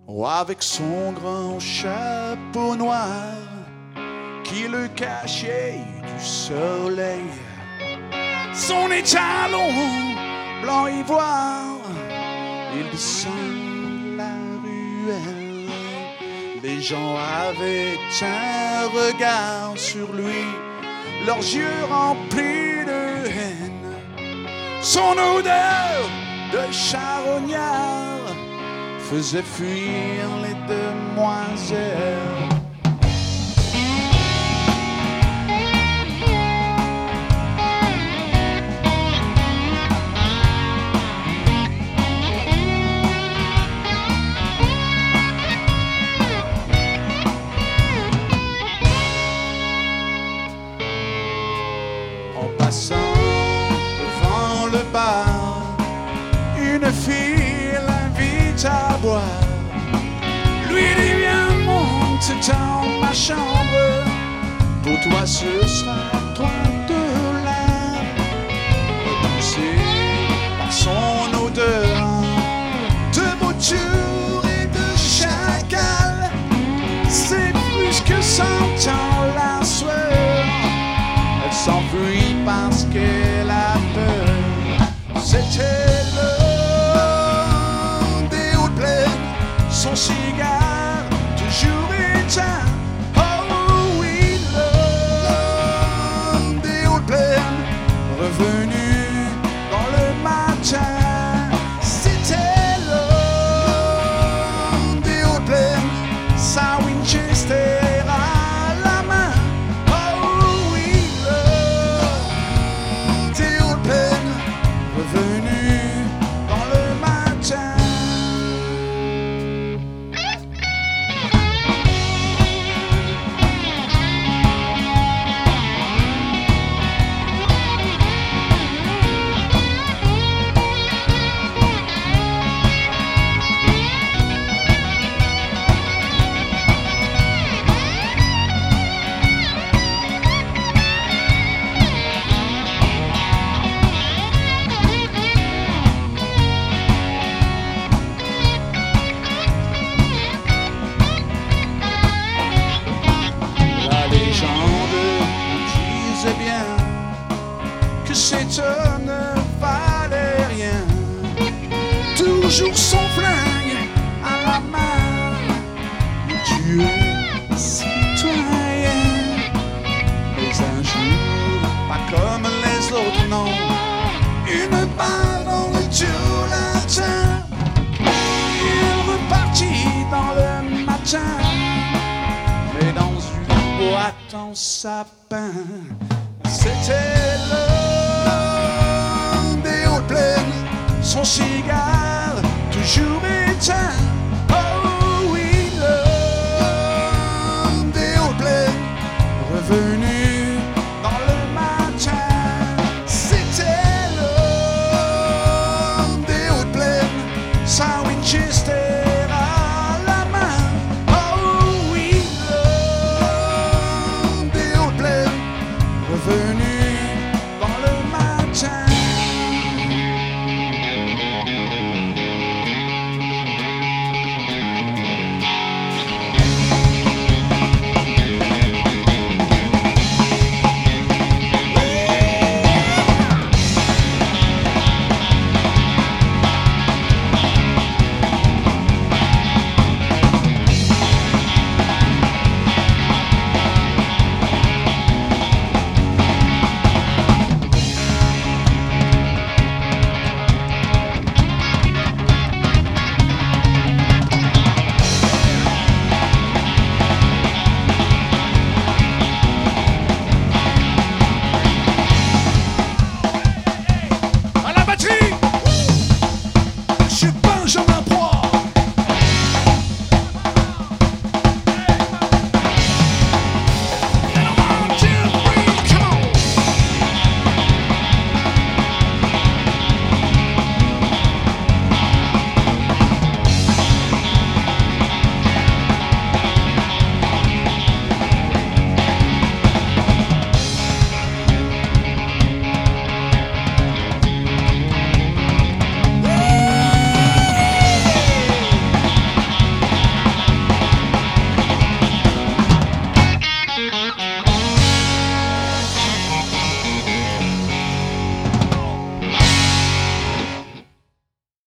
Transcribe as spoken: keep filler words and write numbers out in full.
Oh, avec son grand chapeau noir qui le cachait du soleil, son étalon blanc ivoire, il descend la ruelle. Les gens avaient un regard sur lui, leurs yeux remplis de haine. Son odeur de charognard faisait fuir les demoiselles. En passant devant le bar, une fille l'invite à boire. Lui dit viens, monte dans ma chambre, pour toi ce sera toi de l'art. Repoussé par son odeur de vautour et de chacal, c'est plus que cent ans la sueur. Elle s'enfuit parce qu'elle a peur. C'était l'heure des hautes plaines, son cigare toujours éteint. Oh oui, l'heure des hautes plaines, revenu dans le matin. C'était l'heure des hautes plaines, sa Winchester à la main. Revenu dans le matin. Bien que cet homme ne valait rien, toujours son flingue à la main, le Dieu citoyen. Mais un jour, pas comme les autres, non, une balle dans le latin, il repartit dans le matin, mais dans une boîte en sapin. C'était l'heure des hautes plaines, son cigare toujours éteint.